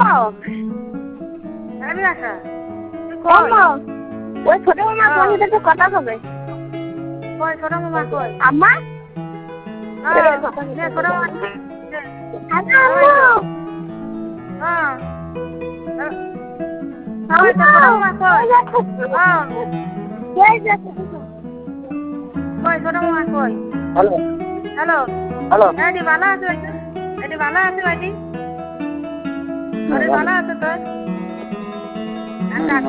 আমি আসা ওই ছোট মামা তোমার সাথে একটু কথা হবে। কই ছোট মামা কই? আম্মা ছোট মামা হ্যাঁ ছোট মামা কই? কই ছোট মামা কই? হ্যালো হ্যালো হ্যালো এটি ভালো আছে ভাইটি? এটি ভালো আছে ভাইটি? ভালো আছে তোর?